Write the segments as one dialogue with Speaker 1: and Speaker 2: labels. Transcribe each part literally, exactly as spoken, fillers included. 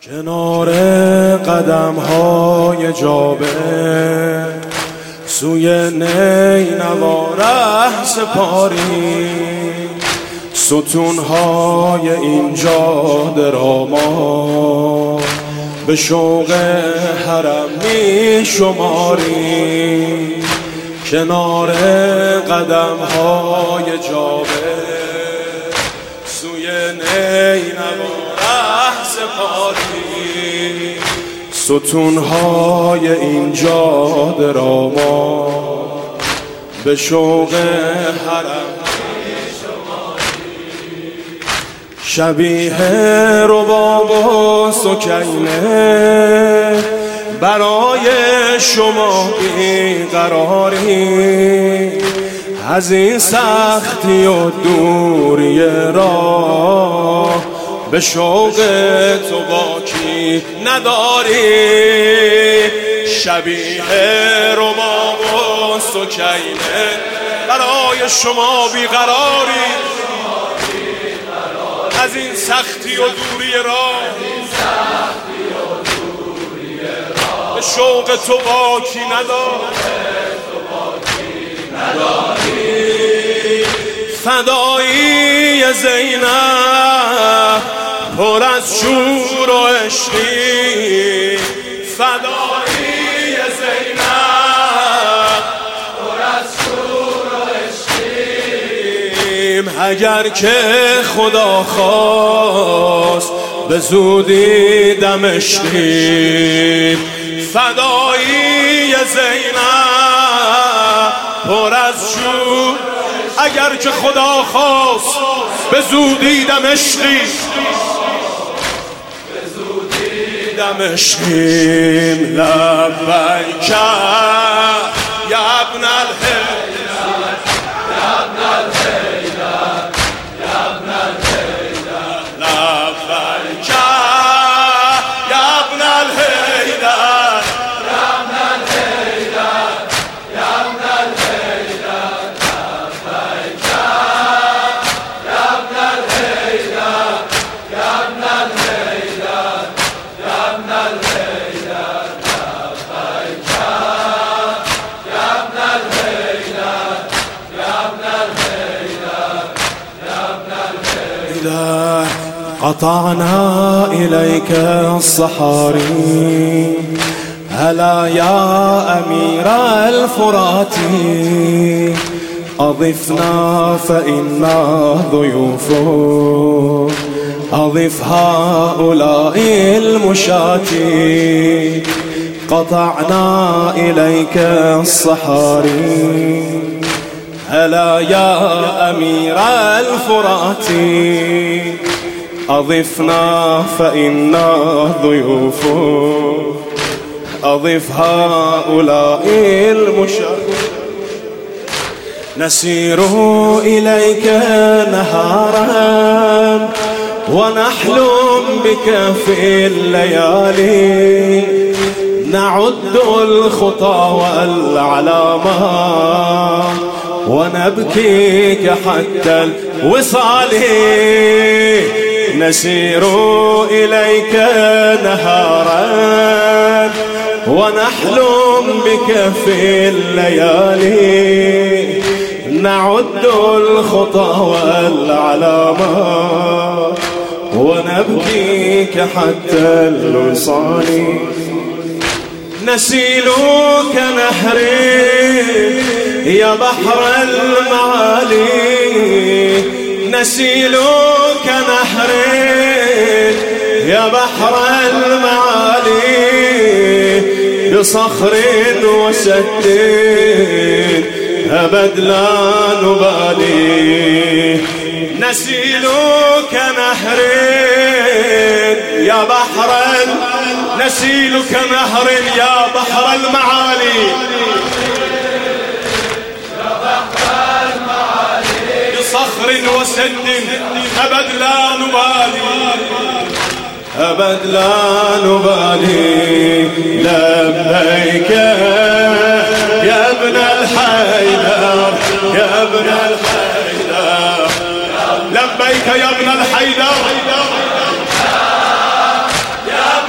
Speaker 1: کنار قدم های جابر سوی نینوا ره سپاری، ستون های این جاده را ما به شوق حرم می شماری. کنار قدم های جابر سوی نینوا ره سپاری، ستون های این جاده را ما به شوق حرم شبیه رباب و سکینه برای شما بیقراری، از این سختی و دوری راه به شوق تو باکی نداری. شبیه رباب و سکینه برای شما بیقراری، از این سختی و دوری راه به شوق تو باکی نداری. فدایی زینب پر از شور و عشقی، فدایی زینب پر از شور و عشقی. اگر که خدا خواست به زودی دمشقی، فدایی زینب پر از شور. اگر که خدا خواست به زودی دمشقی، به زودی دمشقیم. لبیک یا ابن الحیدر، یا ابن الحیدر، یا ابن الحیدر. لبیک یا ابن الحیدر، یا ابن الحیدر، یا ابن الحیدر. لبیک یا ابن الحیدر، یا ابن الحیدر، یا ابن الحیدر. لبیک یا ابن الحیدر، یا ابن الحیدر، یا ابن الحیدر. قطعنا إليك الصحاري، هلا يا أمير الفرات، أضفنا فإنا ضيوف، أضف هؤلاء المشاة. قطعنا إليك الصحاري، هلا يا أمير الفرات، أضفنا فإنا ضيوف، أضف هؤلاء المشاة. نسير إليك نهارا ونحلم بك في الليالي، نعد الخطى والعلامات ونبكيك حتى الوصال. نسير إليك نهارا ونحلم بك في الليالي، نعد الخطى والعلامات ونبكيك حتى الوصال. نسيلك نهري يا بحر المعالي، نسيلك نهري يا بحر المعالي، بصخر وسد أبد لا نبالي. نسيلك نهري يا بحر، نسيلك نهر يا بحر المعالي، يا بحر المعالي، بصخر وسد أبد لا نبالي، أبد لا نبالي. لبيك يا ابن الحيدر، يا ابن الحيدر. لبيك يا ابن الحيدر، يا ابن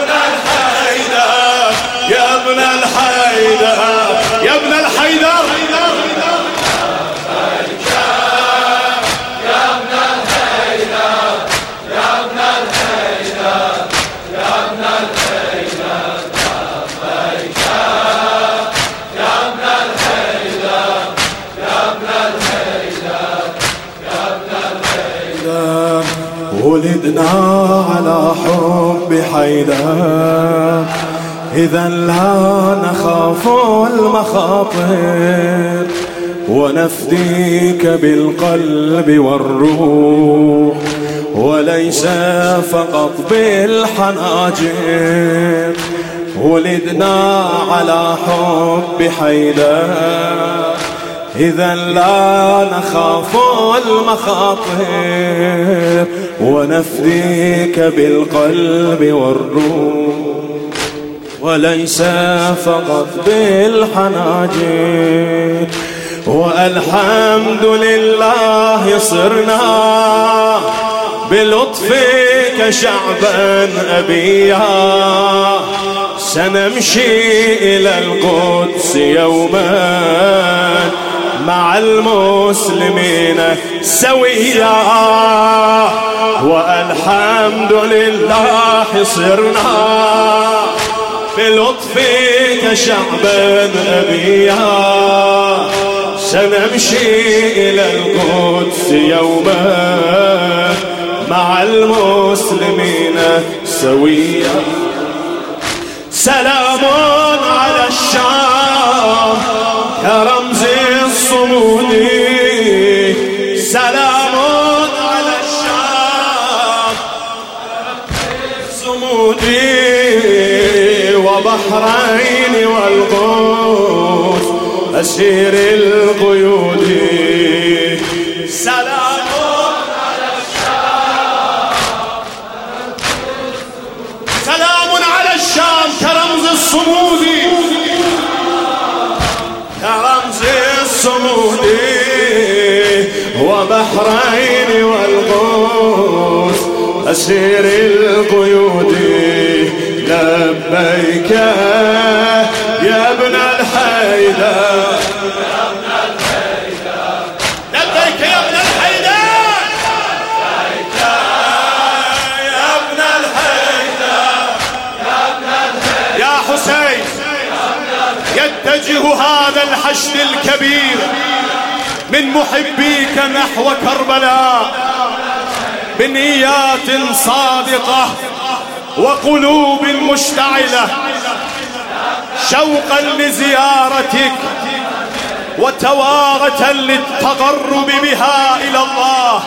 Speaker 1: ولدنا على حب حيدر، إذا لا نخاف المخاطر، ونفديك بالقلب والروح، وليس فقط بالحناجر. ولدنا على حب حيدر، إذا لا نخاف المخاطر، ونفديك بالقلب والروح، وليس فقط بالحناجر. والحمد لله صرنا بلطفك شعبا أبيا، سنمشي إلى القدس يوما مع المسلمين سويا. والحمد لله صرنا بلطفك شعبا أبيا، سنمشي إلى القدس يوما مع المسلمين سويا. سلام على الشام كرمز الصمود، سلام على الشام الصمود، وبحرين والقدس أسير القيود. سلام على الشام، سلام على الشام كرمز الصمود، كرمز الصمود، وبحرين والقدس أسير القيود. لبيك يا ابن الحيدر، لبيك يا ابن الحيدر، لبيك يا ابن الحيدر، يا حسين. يتجه هذا الحشد الكبير من محبيك نحو كربلاء بنيات صادقة وقلوب مشتعلة، شوقا لزيارتك وتوارة للتقرب بها إلى الله،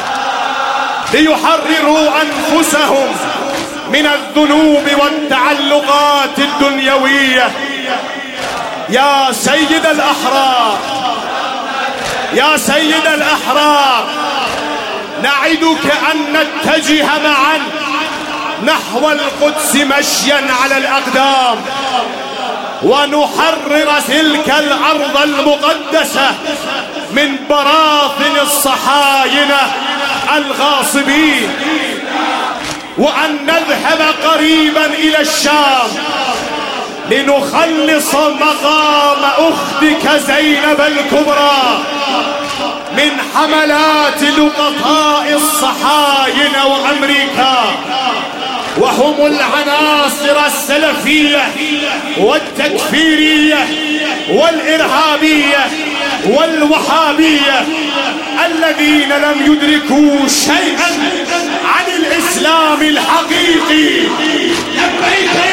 Speaker 1: ليحرروا أنفسهم من الذنوب والتعلقات الدنيوية. يا سيد الأحرار، يا سيد الأحرار، نعدك أن نتجه معا نحو القدس مشيا على الأقدام، ونحرر تلك الأرض المقدسة من براثن الصهاينة الغاصبين، وأن نذهب قريبا إلى الشام لنخلص مقام أختك زينب الكبرى من حملات لقطاء الصهاينة وأمريكا، وهم العناصر السلفية والتكفيرية والإرهابية والوهابية الذين لم يدركوا شيئا عن الإسلام الحقيقي. لبيك